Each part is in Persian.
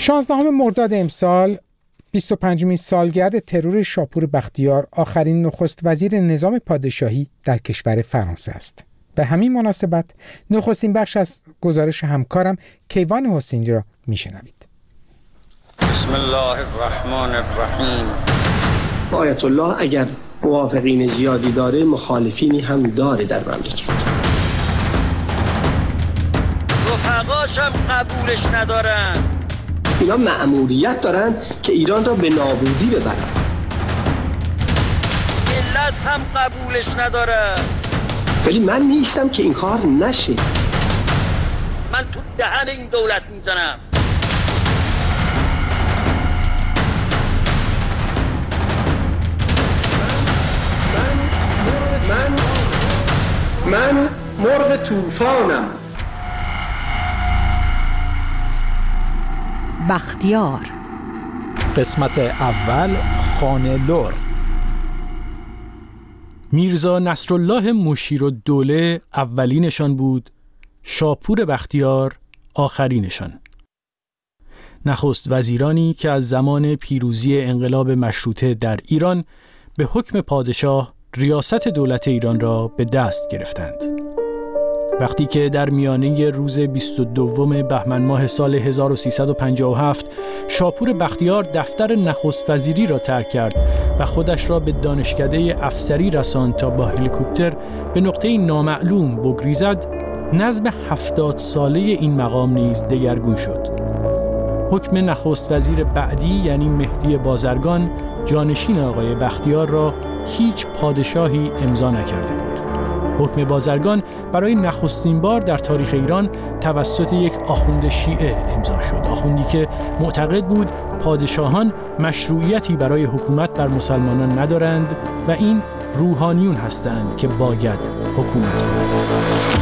16 مرداد امسال 25مین سالگرد ترور شاپور بختیار، آخرین نخست وزیر نظام پادشاهی در کشور فرانسه است. به همین مناسبت نخستین بخش از گزارش همکارم کیوان حسینی را میشنوید. بسم الله الرحمن الرحیم. آیت الله اگر موافقین زیادی داره، مخالفینی هم داره در مملکت. رفقاشم قبولش ندارن. اینا مأموریت دارن که ایران را به نابودی ببرن. ملت هم قبولش نداره. ولی من نیستم که این کار نشه. من تو دهن این دولت میزنم. من مرغ طوفانم. بختیار قسمت اول، خانه لر. میرزا نصرالله مشیرالدوله اولینشان بود، شاپور بختیار آخرینشان. نخست وزیرانی که از زمان پیروزی انقلاب مشروطه در ایران به حکم پادشاه ریاست دولت ایران را به دست گرفتند. وقتی که در میانه روز 22 بهمن ماه سال 1357 شاپور بختیار دفتر نخست وزیری را ترک کرد و خودش را به دانشکده افسری رساند تا با هلیکوپتر به نقطه نامعلوم بگریزد، نظم 70 ساله این مقام نیز دگرگون شد. حکم نخست وزیر بعدی یعنی مهدی بازرگان، جانشین آقای بختیار را هیچ پادشاهی امضا نکرده بود. حکم بازرگان برای نخستین بار در تاریخ ایران توسط یک آخوند شیعه امضا شد. آخوندی که معتقد بود پادشاهان مشروعیتی برای حکومت بر مسلمانان ندارند و این روحانیون هستند که باید حکومت کنند.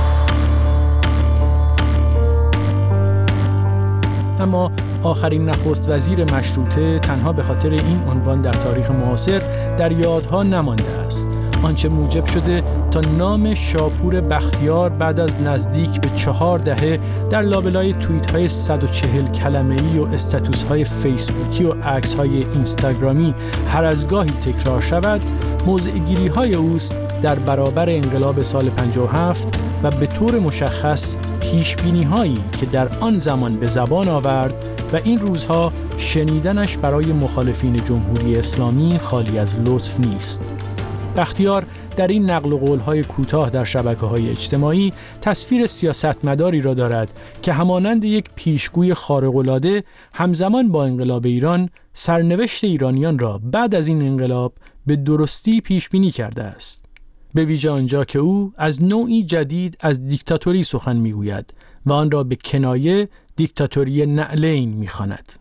اما آخرین نخست وزیر مشروطه تنها به خاطر این عنوان در تاریخ معاصر در یادها نمانده است. آنچه موجب شده تا نام شاپور بختیار بعد از نزدیک به 4 دهه در لابلای توییت‌های 140 کلمه‌ای و استاتوس‌های فیسبوکی و عکس‌های اینستاگرامی هر از گاهی تکرار شود، موضع‌گیری‌های اوست در برابر انقلاب سال 57 و به طور مشخص پیشبینی‌هایی که در آن زمان به زبان آورد و این روزها شنیدنش برای مخالفین جمهوری اسلامی خالی از لطف نیست. بختیار در این نقل و قول‌های کوتاه در شبکه‌های اجتماعی تصویر سیاستمداری را دارد که همانند یک پیشگوی خارق‌العاده همزمان با انقلاب ایران سرنوشت ایرانیان را بعد از این انقلاب به درستی پیش بینی کرده است. به ویژه آنجا که او از نوعی جدید از دیکتاتوری سخن می‌گوید و آن را به کنایه دیکتاتوری نعلین می‌خواند.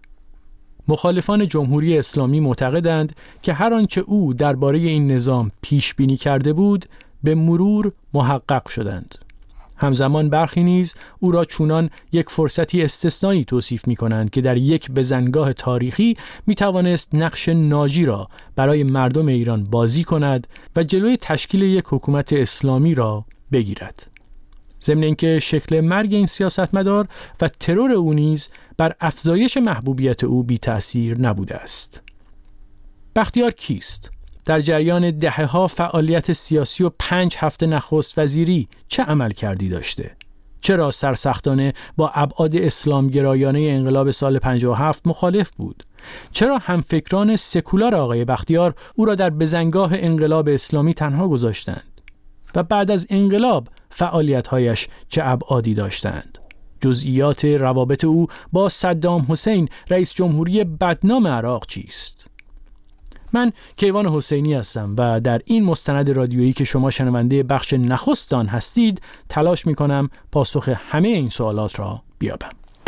مخالفان جمهوری اسلامی معتقدند که هر آنچه او درباره این نظام پیش بینی کرده بود به مرور محقق شدند. همزمان برخی نیز او را چونان یک فرصتی استثنایی توصیف می‌کنند که در یک بزنگاه تاریخی می‌توانست نقش ناجی را برای مردم ایران بازی کند و جلوی تشکیل یک حکومت اسلامی را بگیرد. ضمن اینکه شکل مرگ این سیاستمدار و ترور او نیز بر افزایش محبوبیت او بی تأثیر نبوده است. بختیار کیست؟ در جریان دهه‌ها فعالیت سیاسی و 5 هفته نخست وزیری چه عملکردی داشته؟ چرا سرسختانه با ابعاد اسلامگرایانه انقلاب سال 57 مخالف بود؟ چرا همفکران سکولار آقای بختیار او را در بزنگاه انقلاب اسلامی تنها گذاشتند؟ و بعد از انقلاب فعالیت‌هایش چه ابعادی داشتند؟ جزئیات روابط او با صدام حسین رئیس جمهوری بدنام عراق چیست؟ من کیوان حسینی هستم و در این مستند رادیویی که شما شنونده بخش نخست آن هستید تلاش می‌کنم پاسخ همه این سوالات را بیابم.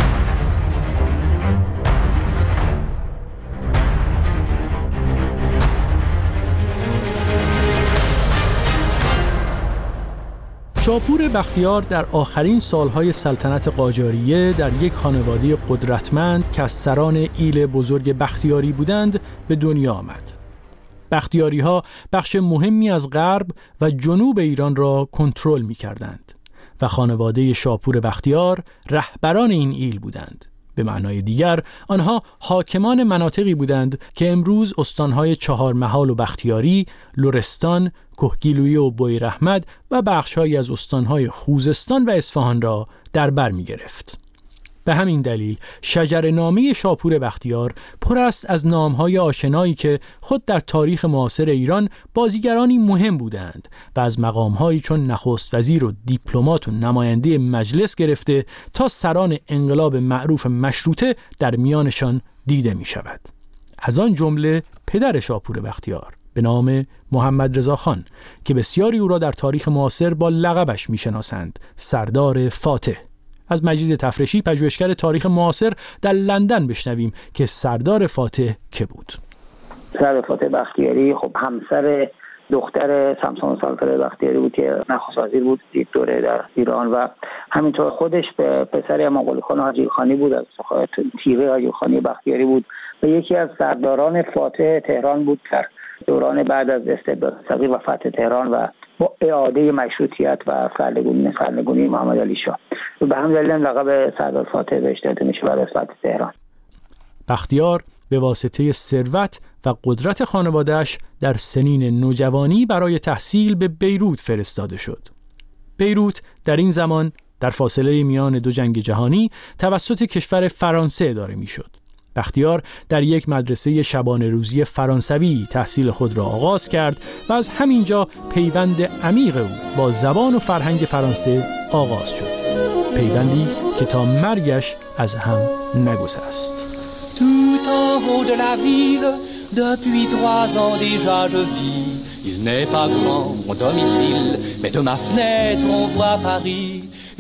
شاپور بختیار در آخرین سالهای سلطنت قاجاریه در یک خانواده قدرتمند که از سران ایل بزرگ بختیاری بودند به دنیا آمد. بختیاری‌ها بخش مهمی از غرب و جنوب ایران را کنترل می‌کردند و خانواده شاپور بختیار رهبران این ایل بودند. به معنای دیگر آنها حاکمان مناطقی بودند که امروز استانهای چهارمحال و بختیاری، لرستان، کهگیلویه و بویراحمد و بخش‌هایی از استانهای خوزستان و اصفهان را در بر می‌گرفت. به همین دلیل شجره‌نامه شاپور بختیار پر است از نام‌های آشنایی که خود در تاریخ معاصر ایران بازیگرانی مهم بودند و از مقام‌هایی چون نخست وزیر و دیپلمات و نماینده مجلس گرفته تا سران انقلاب معروف مشروطه در میانشان دیده می‌شود. از آن جمله پدر شاپور بختیار به نام محمد رضا خان که بسیاری او را در تاریخ معاصر با لقبش می‌شناسند، سردار فاتح. از مجید تفرشی پژوهشگر تاریخ معاصر در لندن بشنویم که سردار فاتح که بود. سردار فاتح بختیاری خب همسر دختر سمسون سالفر بختیاری بود که نخست وزیر بود یک دوره در ایران و همینطور خودش به پسر امام قلی خان حاجی خانی بود، از تیغه حاجی خانی بختیاری بود و یکی از سرداران فاتح تهران بود در دوران بعد از استبداد صغیر و فتح تهران و با اعاده مشروطیت و سرنگونی محمد علی شاه. به همین دلیل لقب سردار فاتح بهش داده میشه بعد از فتح تهران. بختیار به واسطه ثروت و قدرت خانواده‌اش در سنین نوجوانی برای تحصیل به بیروت فرستاده شد. بیروت در این زمان در فاصله میان دو جنگ جهانی توسط کشور فرانسه اداره میشد. بختیار در یک مدرسه شبانه روزی فرانسوی تحصیل خود را آغاز کرد و از همینجا پیوند عمیق او با زبان و فرهنگ فرانسه آغاز شد. پیوندی که تا مرگش از هم نگسست. Tout en haut de la ville, depuis 3 ans déjà je vis. Il n'est pas grand mon domicile, mais de ma fenêtre on voit Paris.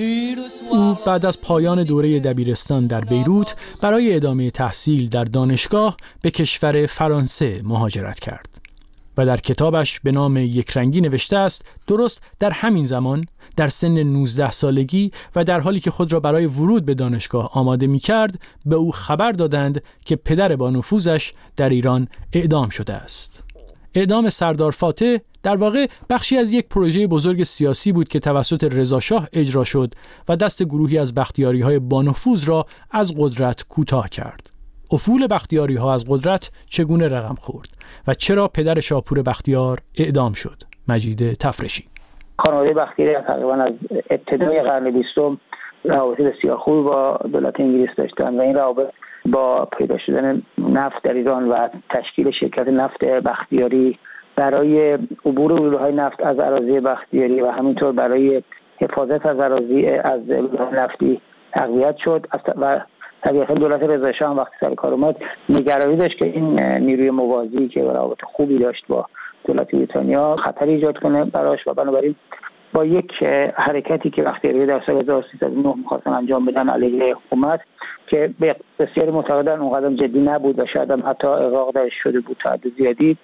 او بعد از پایان دوره دبیرستان در بیروت برای ادامه تحصیل در دانشگاه به کشور فرانسه مهاجرت کرد و در کتابش به نام یکرنگی نوشته است درست در همین زمان در سن 19 سالگی و در حالی که خود را برای ورود به دانشگاه آماده می کرد به او خبر دادند که پدر با نفوذش در ایران اعدام شده است. اعدام سردار فاتح در واقع بخشی از یک پروژه بزرگ سیاسی بود که توسط رضا شاه اجرا شد و دست گروهی از بختیاری‌های با نفوذ را از قدرت کوتاه کرد. افول بختیاری‌ها از قدرت چگونه رقم خورد و چرا پدر شاپور بختیار اعدام شد؟ مجید تفرشی. خانواده بختیاری تقریبا از ابتدای قرن 20 روابط بسیار خوبی با دولت انگلیس داشتند و این روابط با پیدا شدن نفت در ایران و تشکیل شرکت نفت بختیاری برای عبور نیروهای نفت از اراضی بختیاری و همینطور برای حفاظت از اراضی از نفتی تقویت شد و طبیعتا دولت رضا شاه هم وقتی سر کار اومد نگرانی داشت که این نیروی موازی که روابط خوبی داشت با دولت بریتانیا خطری ایجاد کنه براش و بنابراین با یک حرکتی که بختیاری در سال 1309 می‌خواستن انجام بدن علیه حکومت که بسیاری معتقدن اونقدر جدی نبود و شاید هم حتی اغراق درش شده بود تا حد زیادی،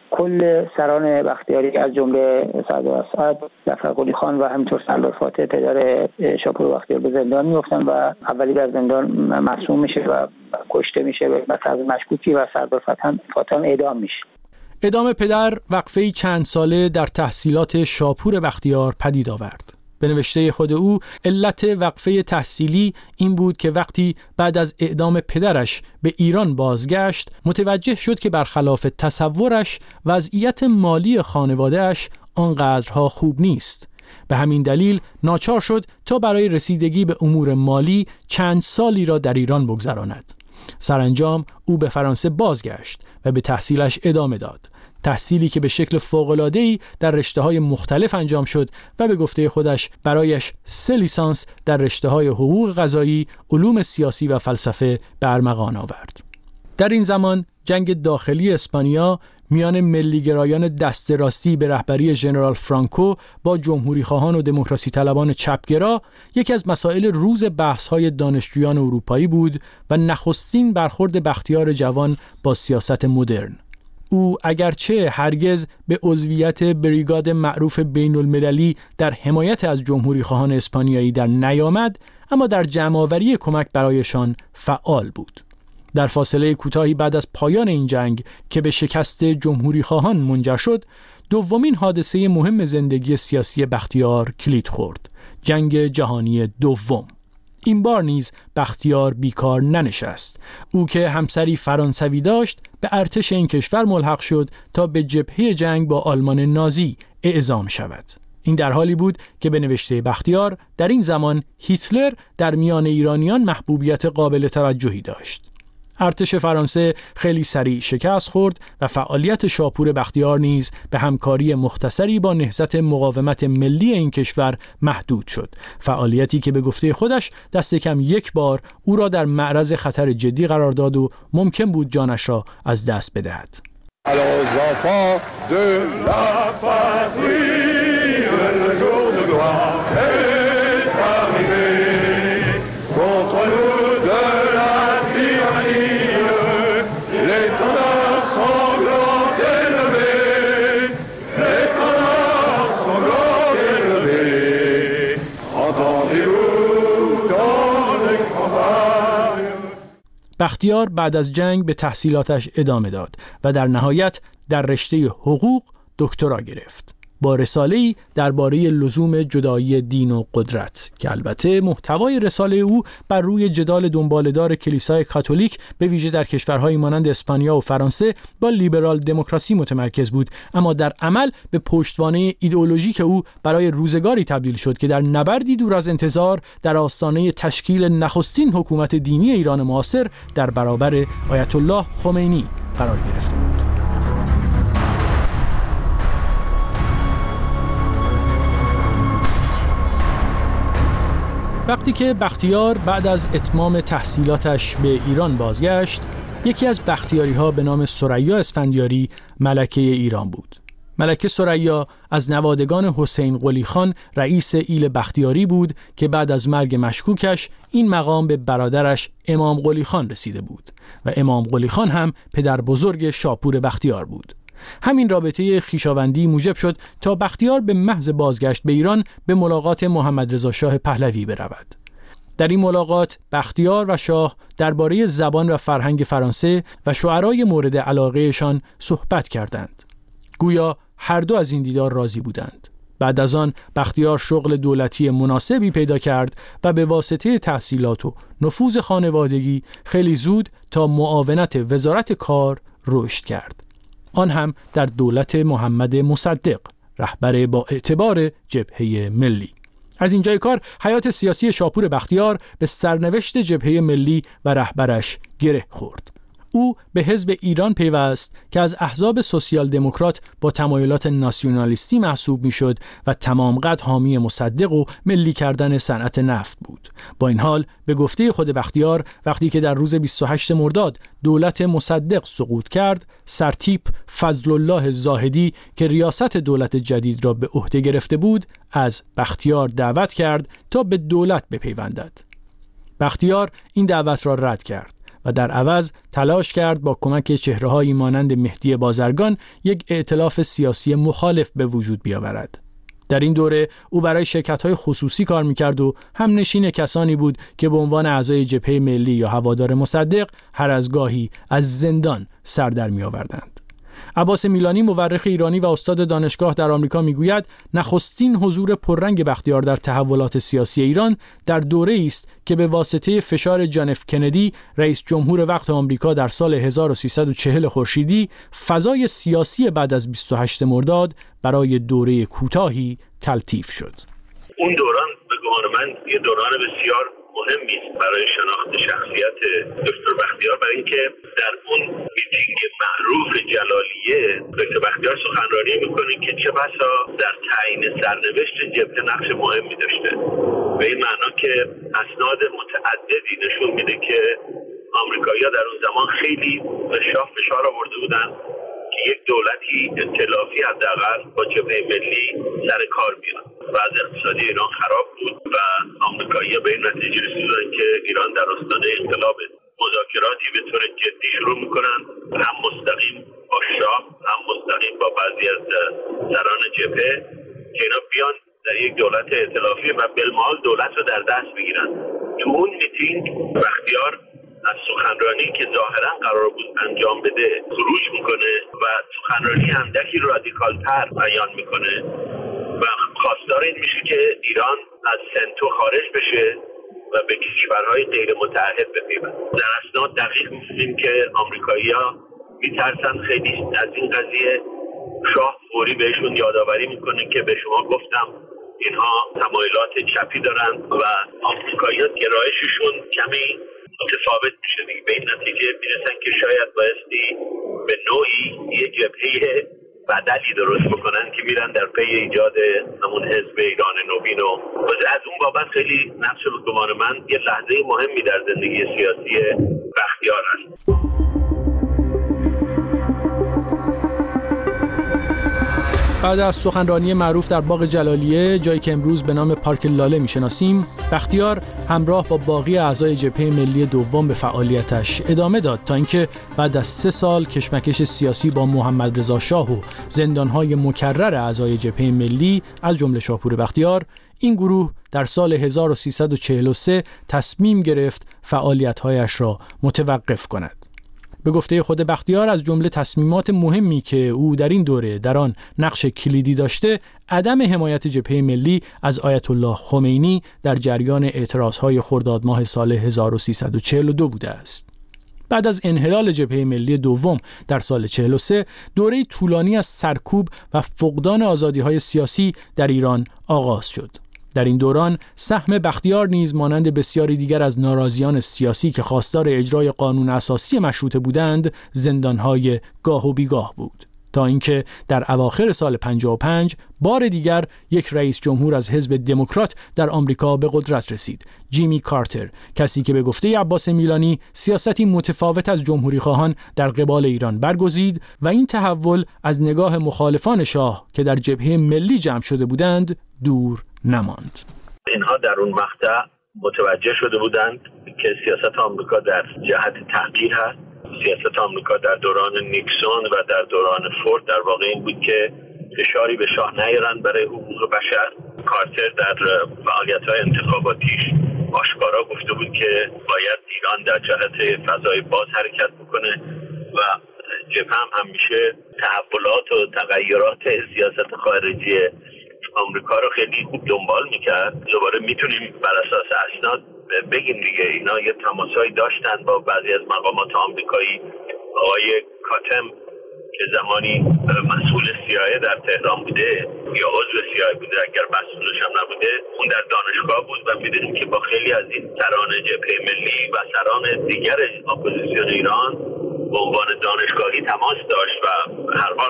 کل سران بختیاری از جمله سردار اسعد، ظفر قلی خان و همینطور سردار فاتح پدر شاپور بختیار به زندان میافتن و اولی در زندان مصموم میشه و کشته میشه و طرز مشکوکی و سردار فاتح اعدام میشه. اعدام پدر وقفه‌ای چند ساله در تحصیلات شاپور بختیار پدید آورد. به نوشته خود او علت وقفه تحصیلی این بود که وقتی بعد از اعدام پدرش به ایران بازگشت متوجه شد که برخلاف تصورش وضعیت مالی خانواده‌اش آنقدرها خوب نیست. به همین دلیل ناچار شد تا برای رسیدگی به امور مالی چند سالی را در ایران بگذراند. سرانجام او به فرانسه بازگشت و به تحصیلش ادامه داد. تحصیلی که به شکل فوق‌العاده‌ای در رشته‌های مختلف انجام شد و به گفته خودش برایش 3 لیسانس در رشته‌های حقوق قضایی، علوم سیاسی و فلسفه به ارمغان آورد. در این زمان جنگ داخلی اسپانیا میان ملیگرایان دست راستی به رهبری ژنرال فرانکو با جمهوری‌خواهان و دموکراسی طلبان چپگرا یکی از مسائل روز بحث‌های دانشجویان اروپایی بود و نخستین برخورد بختیار جوان با سیاست مدرن. او اگرچه هرگز به عضویت بریگاد معروف بین المللی در حمایت از جمهوری‌خواهان اسپانیایی در نیامد، اما در جمع‌آوری کمک برایشان فعال بود. در فاصله کوتاهی بعد از پایان این جنگ که به شکست جمهوری‌خواهان منجر شد، دومین حادثه مهم زندگی سیاسی بختیار کلید خورد: جنگ جهانی دوم. این بار نیز بختیار بیکار ننشست. او که همسری فرانسوی داشت به ارتش این کشور ملحق شد تا به جبهه جنگ با آلمان نازی اعزام شود. این در حالی بود که به نوشته بختیار در این زمان هیتلر در میان ایرانیان محبوبیت قابل توجهی داشت. ارتش فرانسه خیلی سریع شکست خورد و فعالیت شاپور بختیار نیز به همکاری مختصری با نهضت مقاومت ملی این کشور محدود شد. فعالیتی که به گفته خودش دست کم یک بار او را در معرض خطر جدی قرار داد و ممکن بود جانش را از دست بدهد. بختیار بعد از جنگ به تحصیلاتش ادامه داد و در نهایت در رشته حقوق دکترا گرفت با رساله‌ای درباره لزوم جدایی دین و قدرت که البته محتوای رساله او بر روی جدال دنباله‌دار کلیسای کاتولیک به ویژه در کشورهای مانند اسپانیا و فرانسه با لیبرال دموکراسی متمرکز بود، اما در عمل به پشتوانه ایدئولوژیک او برای روزگاری تبدیل شد که در نبردی دور از انتظار در آستانه تشکیل نخستین حکومت دینی ایران معاصر در برابر آیت الله خمینی قرار گرفته بود. وقتی که بختیار بعد از اتمام تحصیلاتش به ایران بازگشت، یکی از بختیاری‌ها به نام ثریا اسفندیاری ملکه ایران بود. ملکه ثریا از نوادگان حسین قلی خان رئیس ایل بختیاری بود که بعد از مرگ مشکوکش این مقام به برادرش امام قلی خان رسیده بود و امام قلی خان هم پدر بزرگ شاپور بختیار بود. همین رابطه خویشاوندی موجب شد تا بختیار به محض بازگشت به ایران به ملاقات محمد رضا شاه پهلوی برود. در این ملاقات بختیار و شاه درباره زبان و فرهنگ فرانسه و شعرای مورد علاقهشان صحبت کردند. گویا هر دو از این دیدار راضی بودند. بعد از آن بختیار شغل دولتی مناسبی پیدا کرد و به واسطه تحصیلات و نفوذ خانوادگی خیلی زود تا معاونت وزارت کار رشد کرد. آن هم در دولت محمد مصدق، رهبر با اعتبار جبهه ملی. از اینجای کار حیات سیاسی شاپور بختیار به سرنوشت جبهه ملی و رهبرش گره خورد. او به حزب ایران پیوست که از احزاب سوسیال دموکرات با تمایلات ناسیونالیستی محسوب میشد و تمام قد حامی مصدق و ملی کردن صنعت نفت بود. با این حال به گفته خود بختیار وقتی که در روز 28 مرداد دولت مصدق سقوط کرد، سرتیپ فضل الله زاهدی که ریاست دولت جدید را به عهده گرفته بود از بختیار دعوت کرد تا به دولت بپیوندد. بختیار این دعوت را رد کرد و در عوض تلاش کرد با کمک چهره‌هایی مانند مهدی بازرگان یک ائتلاف سیاسی مخالف به وجود بیاورد. در این دوره او برای شرکت‌های خصوصی کار می‌کرد و همنشین کسانی بود که به عنوان اعضای جبهه ملی یا هوادار مصدق هر از گاهی از زندان سر در می‌آوردند. عباس میلانی مورخ ایرانی و استاد دانشگاه در آمریکا میگوید نخستین حضور پررنگ بختیار در تحولات سیاسی ایران در دوره‌ای است که به واسطه فشار جان اف کندی رئیس جمهور وقت آمریکا در سال 1340 خورشیدی فضای سیاسی بعد از 28 مرداد برای دوره کوتاهی تلطیف شد. اون دوران به گمان من یه دوران بسیار مهمی است برای شناخت شخصیت دکتر بختیار، برای اینکه در اون میتینگ معروف جلالیه دکتر بختیار سخنرانی میکنه که چه بسا در تعیین سرنوشت جبهه نقش مهمی داشته. به این معنا که اسناد متعددی نشون میده که آمریکایی‌ها در اون زمان خیلی به شاه فشار آورده بودن که یک دولتی ائتلافی حداقل با جبهه ملی سر کار بیاد. وضع اقتصادی ایران خراب بود و آمریکایی‌ها به این نتیجه رسیدن که ایران در آستانه انقلاب، مذاکراتی به طور جدی شروع میکنن، هم مستقیم با شاه هم مستقیم با بعضی از سران جبهه که اینا بیان در یک دولت ائتلافی و بالمال دولت رو در دست بگیرن. تو اون میتینگ بختیار از سخنرانی که ظاهرا قرار بود انجام بده خروج میکنه و سخنرانی اندکی رادیکالتر بیان میکنه و خواستار این میشه که ایران از سنتو خارج بشه و به کشورهای غیر متعهد بپیوند. در اسناد دقیق می‌بینیم که آمریکایی‌ها میترسن خیلی از این قضیه. شاه فوری بهشون یادآوری میکنه که به شما گفتم اینها تمایلات چپی دارن و آمریکایی‌ها گرایششون کمی متفاوت میشه دیگه. به این نتیجه میرسن که شاید بایستی به نوعی یه جبهه بدلی درست بکنن که میرن در پی ایجاد همون حزب ایران نوین و از اون بابت خیلی نقش به گمان من یه لحظه مهمی در زندگی سیاسی بختیار هست. بعد از سخنرانی معروف در باغ جلالیه، جایی که امروز به نام پارک لاله میشناسیم، بختیار همراه با باقی اعضای جبهه ملی دوم به فعالیتش ادامه داد تا اینکه بعد از 3 سال کشمکش سیاسی با محمد رضا شاه و زندانهای مکرر اعضای جبهه ملی از جمله شاپور بختیار، این گروه در سال 1343 تصمیم گرفت فعالیت‌هایش را متوقف کند. به گفته خود بختیار از جمله تصمیمات مهمی که او در این دوره در آن نقش کلیدی داشته، عدم حمایت جبهه ملی از آیت الله خمینی در جریان اعتراضهای خرداد ماه سال 1342 بوده است. بعد از انحلال جبهه ملی دوم در سال 43، دوره طولانی از سرکوب و فقدان آزادی‌های سیاسی در ایران آغاز شد. در این دوران سهم بختیار نیز مانند بسیاری دیگر از ناراضیان سیاسی که خواستار اجرای قانون اساسی مشروطه بودند، زندان‌های گاه و بیگاه بود، تا اینکه در اواخر سال 55 بار دیگر یک رئیس جمهور از حزب دموکرات در آمریکا به قدرت رسید، جیمی کارتر، کسی که به گفته عباس میلانی سیاستی متفاوت از جمهوری خواهان در قبال ایران برگزید و این تحول از نگاه مخالفان شاه که در جبهه ملی جمع شده بودند دور نماند. اینها در اون مقطع متوجه شده بودند که سیاست آمریکا در جهت تغییر هست. سیاست آمریکا در دوران نیکسون و در دوران فورد در واقع این بود که فشاری به شاه نیارن برای حقوق بشر. کارتر در فعالیت‌های انتخاباتیش آشکارا گفته بود که باید ایران در جهت فضای باز حرکت بکنه و جبهه هم همیشه تحولات و تغییرات سیاست خارجی آمریکا رو خیلی خوب دنبال میکرد. دوباره میتونیم بر اساس اسناد بگیم دیگه اینا یه تماسایی داشتن با بعضی از مقامات آمریکایی. آقای کاتم که زمانی مسئول CIA در تهران بوده یا عضو CIA بوده، اگر مسئولش هم نبوده، اون در دانشگاه بود و میدونیم که با خیلی از این سران جبهه ملی و سران دیگر اپوزیسیون ایران به عنوان دانشگاهی تماس داشت و هر حال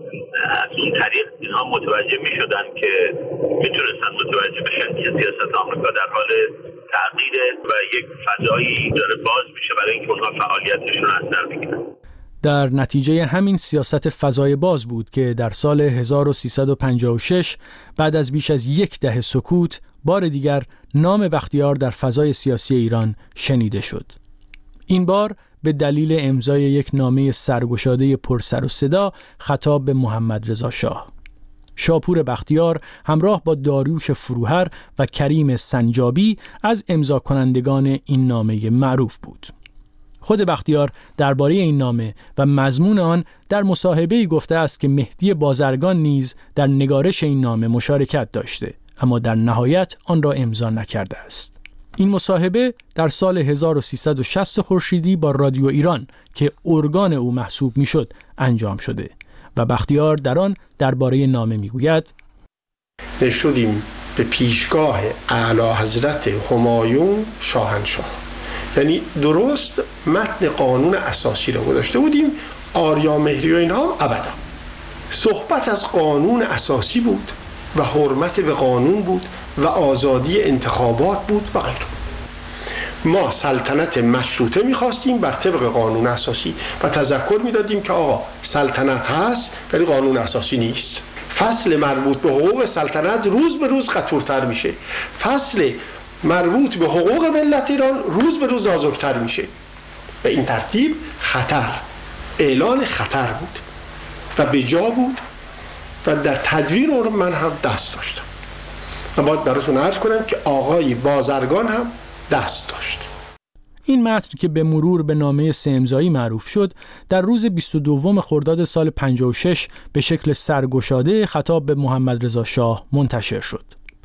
از اون طریق اینها متوجه می شدن که میتونستن متوجه بشن که سیاست آمریکا در حال تغییره و یک فضایی داره باز میشه برای اینکه اونها فعالیتشون از سر بگیرن. در نتیجه همین سیاست فضای باز بود که در سال 1356 بعد از بیش از 10 دهه سکوت بار دیگر نام بختیار در فضای سیاسی ایران شنیده شد. این بار به دلیل امضای یک نامه سرگشاده پر سر و صدا خطاب به محمد رضا شاه. شاپور بختیار همراه با داریوش فروهر و کریم سنجابی از امضا کنندگان این نامه معروف بود. خود بختیار درباره این نامه و مضمون آن در مصاحبه‌ای گفته است که مهدی بازرگان نیز در نگارش این نامه مشارکت داشته، اما در نهایت آن را امضا نکرده است. این مصاحبه در سال 1360 خورشیدی با رادیو ایران که ارگان او محسوب میشد انجام شده و بختیار در آن درباره نامه میگوید: نشدیم به پیشگاه اعلی حضرت همایون شاهنشاه، یعنی درست متن قانون اساسی را گذاشته بودیم، آریا مهری و اینها ابدا. صحبت از قانون اساسی بود و حرمت به قانون بود و آزادی انتخابات بود و غیره. ما سلطنت مشروطه می‌خواستیم بر طبق قانون اساسی و تذکر می‌دادیم که آقا سلطنت هست ولی قانون اساسی نیست. فصل مربوط به حقوق سلطنت روز به روز خطورتر میشه، فصل مربوط به حقوق ملت ایران روز به روز نازکتر میشه. به این ترتیب خطر، اعلان خطر بود و به جا بود و در تدوین اون من هم دست داشتم و باید براتون عرض کنم که آقای بازرگان هم دست داشت. این متن که به مرور به نامه 3 امضایی معروف شد، در روز 22 خرداد سال 56 به شکل سرگشاده خطاب به محمد رضا شاه منتشر شد.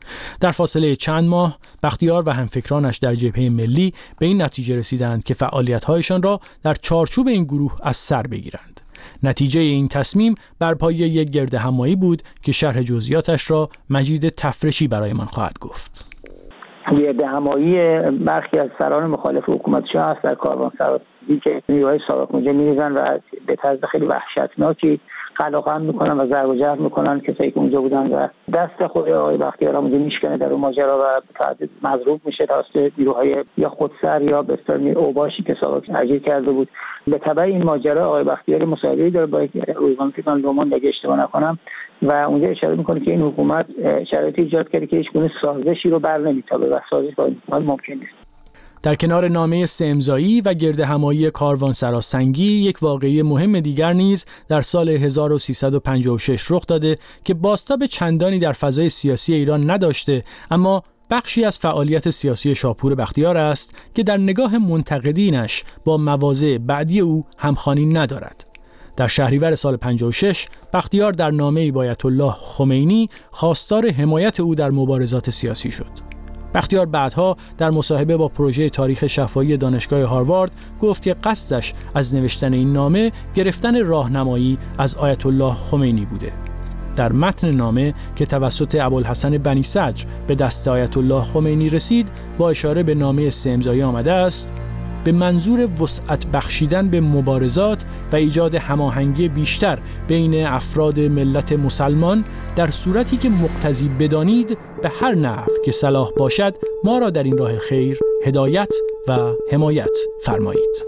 در فاصله چند ماه بختیار و همفکرانش در جبهه ملی به این نتیجه رسیدند که فعالیت‌هایشان را در چارچوب این گروه از سر بگیرند. نتیجه این تصمیم بر پایه یک گردهمایی بود که شرح جزئیاتش را مجید تفرشی برایمان خواهد گفت. گردهمایی برخی از سران مخالف حکومت شاه است در کاروانسرای که نیروهای سابق اونجا می‌ریزن و به طرز خیلی وحشتناکی قلقم میکنن و ضرب و جرح میکنن کسایی که اونجا بودن و دست خود آقای بختیار اونجا میشکنه در اون ماجرا و تعدد مضروب میشه توسط نیروهای یا خودسر یا به اصطلاح اوباشی که سابق اجیر کرده بود. به تبع این ماجرا آقای بختیار مصاحبه‌ای داره با روزنامه لوموند اگه اشتباه نکنم و اونجا اشاره میکنه که این حکومت شرایطی ایجاد کرده که هیچ گونه سازشی رو بر نمیتابه و سازش با این حکومت ممکن نیست. در کنار نامه سه‌امضایی و گردهمایی کاروانسرا سنگی، یک واقعه مهم دیگر نیز در سال 1356 رخ داده که بازتاب چندانی در فضای سیاسی ایران نداشته، اما بخشی از فعالیت سیاسی شاپور بختیار است که در نگاه منتقدینش با مواضع بعدی او همخوانی ندارد. در شهریور سال 56 بختیار در نامه‌ای با آیت الله خمینی خواستار حمایت او در مبارزات سیاسی شد. بختیار بعدها در مصاحبه با پروژه تاریخ شفاهی دانشگاه هاروارد گفت که قصدش از نوشتن این نامه گرفتن راهنمایی از آیت الله خمینی بوده. در متن نامه که توسط ابوالحسن بنی صدر به دست آیت الله خمینی رسید با اشاره به نامه سه‌امضایی آمده است: به منظور وسعت بخشیدن به مبارزات و ایجاد هماهنگی بیشتر بین افراد ملت مسلمان در صورتی که مقتضی بدانید به هر نحو که صلاح باشد ما را در این راه خیر هدایت و حمایت فرمایید.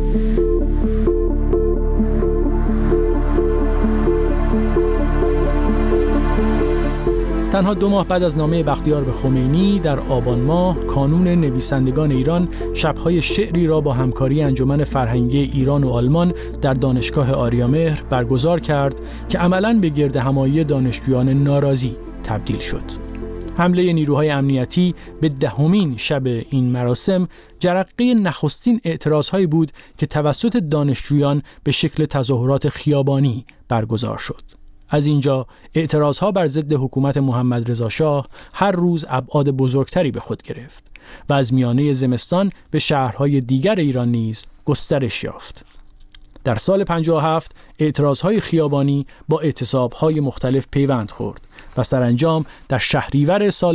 تنها 2 ماه بعد از نامه بختیار به خمینی در آبان ماه، کانون نویسندگان ایران شب‌های شعری را با همکاری انجمن فرهنگی ایران و آلمان در دانشگاه آریامهر برگزار کرد که عملاً به گردهمایی دانشجویان ناراضی تبدیل شد. حمله نیروهای امنیتی به 10مین شب این مراسم جرقه نخستین اعتراضهایی بود که توسط دانشجویان به شکل تظاهرات خیابانی برگزار شد. از اینجا اعتراضها بر ضد حکومت محمد رضا شاه هر روز ابعاد بزرگتری به خود گرفت و از میانه زمستان به شهرهای دیگر ایران نیز گسترش یافت. در سال 57 اعتراضهای خیابانی با اعتصابهای مختلف پیوند خورد و سرانجام در شهریور سال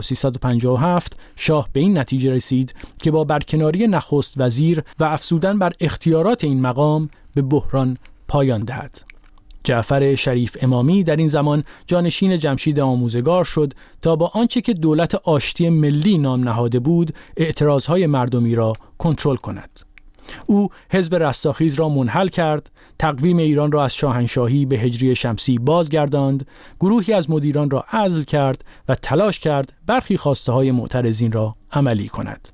1357 شاه به این نتیجه رسید که با برکناری نخست وزیر و افزودن بر اختیارات این مقام به بحران پایان دهد. جعفر شریف امامی در این زمان جانشین جمشید آموزگار شد تا با آنچه که دولت آشتی ملی نام نهاده بود اعتراضهای مردمی را کنترل کند. او حزب رستاخیز را منحل کرد، تقویم ایران را از شاهنشاهی به هجری شمسی بازگرداند، گروهی از مدیران را عزل کرد و تلاش کرد برخی خواسته‌های معترضین را عملی کند.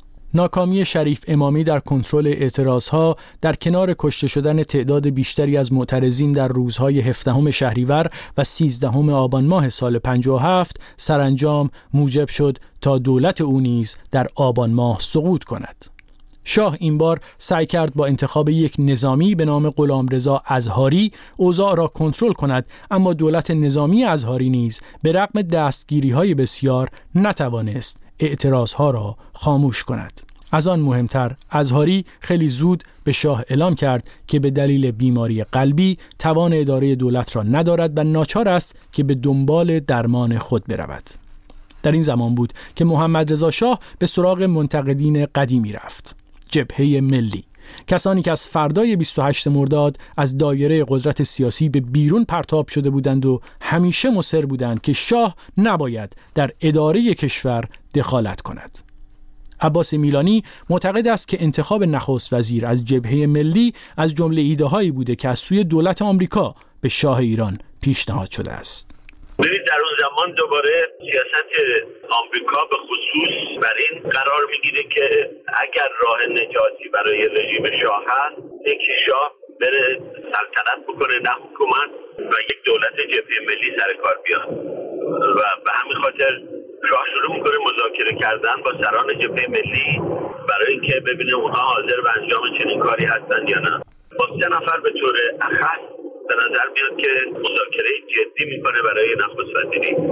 ناکامی شریف امامی در کنترل اعتراضها در کنار کشته شدن تعداد بیشتری از معترضین در روزهای 17 شهریور و 13 آبان ماه سال 57 سرانجام موجب شد تا دولت او نیز در آبان ماه سقوط کند. شاه این بار سعی کرد با انتخاب یک نظامی به نام غلامرضا ازهاری اوضاع را کنترل کند، اما دولت نظامی ازهاری نیز به رغم دستگیری‌های بسیار نتوانست اعتراضها را خاموش کند. از آن مهمتر ازهاری خیلی زود به شاه اعلام کرد که به دلیل بیماری قلبی توان اداره دولت را ندارد و ناچار است که به دنبال درمان خود برود. در این زمان بود که محمد رضا شاه به سراغ منتقدین قدیمی رفت. جبهه ملی، کسانی که از فردای 28 مرداد از دایره قدرت سیاسی به بیرون پرتاب شده بودند و همیشه مصر بودند که شاه نباید در اداره کشور دخالت کند. عباس میلانی معتقد است که انتخاب نخست وزیر از جبهه ملی از جمله ایده‌هایی بوده که از سوی دولت آمریکا به شاه ایران پیشنهاد شده است. ببینید در اون زمان دوباره سیاست آمریکا به خصوص بر این قرار میگیره که اگر راه نجاتی برای رژیم شاه هست، یکی شاه بره سلطنت بکنه نه حکومت و یک دولت جبهه ملی سر کار بیاد و به همین خاطر شاه شروع میکنه مذاکره کردن با سران جبهه ملی برای اینکه ببینه اونها حاضر به انجام چنین کاری هستن یا نه. با 3 نفر به طور اخص به نظر میاد که مذاکره جدی میکنه برای نخست وزیری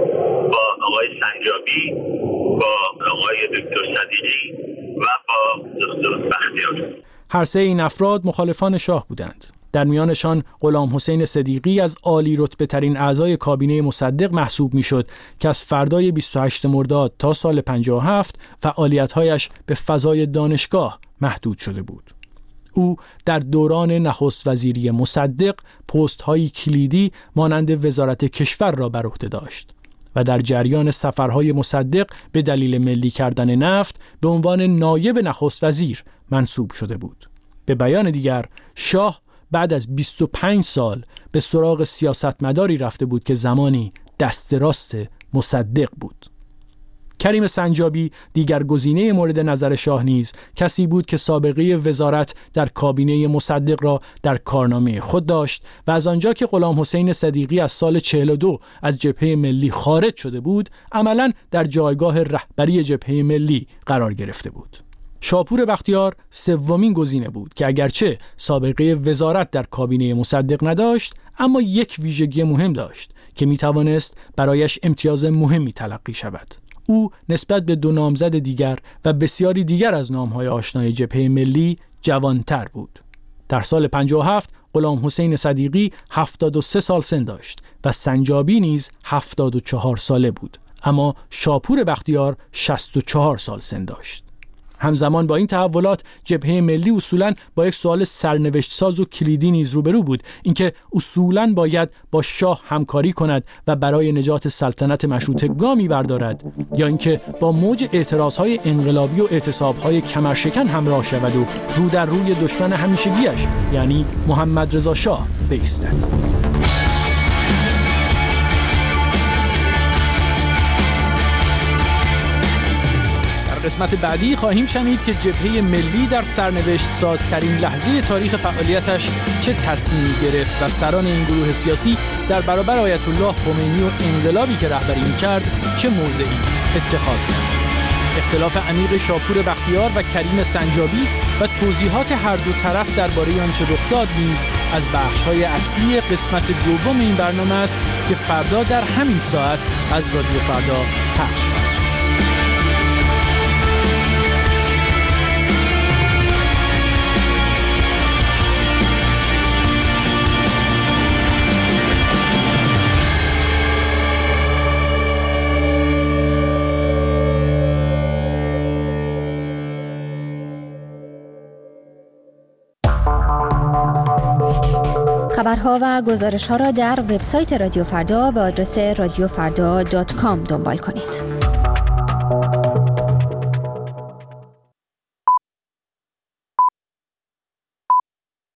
با آقای سنجابی، با آقای دکتر صدیقی و با دکتر بختیار. هر سه این افراد مخالفان شاه بودند. در میانشان غلام حسین صدیقی از عالی رتبه ترین اعضای کابینه مصدق محسوب میشد که از فردای 28 مرداد تا سال 57 فعالیت‌هایش به فضای دانشگاه محدود شده بود. او در دوران نخست وزیری مصدق پست‌های کلیدی مانند وزارت کشور را بر عهده داشت و در جریان سفرهای مصدق به دلیل ملی کردن نفت به عنوان نایب نخست وزیر منصوب شده بود. به بیان دیگر، شاه بعد از 25 سال به سراغ سیاستمداری رفته بود که زمانی دست راست مصدق بود. کریم سنجابی، دیگر گزینه مورد نظر شاه نیز کسی بود که سابقه وزارت در کابینه مصدق را در کارنامه خود داشت و از آنجا که غلام حسین صدیقی از سال 42 از جبهه ملی خارج شده بود، عملاً در جایگاه رهبری جبهه ملی قرار گرفته بود. شاپور بختیار سومین گزینه بود که اگرچه سابقه وزارت در کابینه مصدق نداشت، اما یک ویژگی مهم داشت که میتوانست برایش امتیاز مهمی تلقی شود. او نسبت به دو نامزد دیگر و بسیاری دیگر از نامهای آشنای جبهه ملی جوانتر بود. در سال 57 غلام حسین صدیقی 73 سال سن داشت و سنجابی نیز 74 ساله بود، اما شاپور بختیار 64 سال سن داشت. همزمان با این تحولات جبهه ملی اصولاً با یک سوال سرنوشت ساز و کلیدی نیز روبرو بود، اینکه اصولاً باید با شاه همکاری کند و برای نجات سلطنت مشروطه گامی بردارد یا اینکه با موج اعتراضهای انقلابی و اعتصابهای کمرشکن همراه شود و رو در روی دشمن همیشگیش یعنی محمد رضا شاه بایستد. قسمت بعدی خواهیم شنید که جبهه ملی در سرنوشت سازترین لحظه تاریخ فعالیتش چه تصمیمی گرفت و سران این گروه سیاسی در برابر آیت الله خمینی و انقلابی که رهبری می‌کرد چه موضعی اتخاذ کرد. اختلاف عمیق شاپور بختیار و کریم سنجابی و توضیحات هر دو طرف درباره آنچه رخ داد نیز از بخش‌های اصلی قسمت دوم این برنامه است که فردا در همین ساعت از رادیو فردا پخش خواهد شد. خبرها و گزارش‌ها را در وبسایت رادیو فردا به آدرس radiofarda.com دنبال کنید.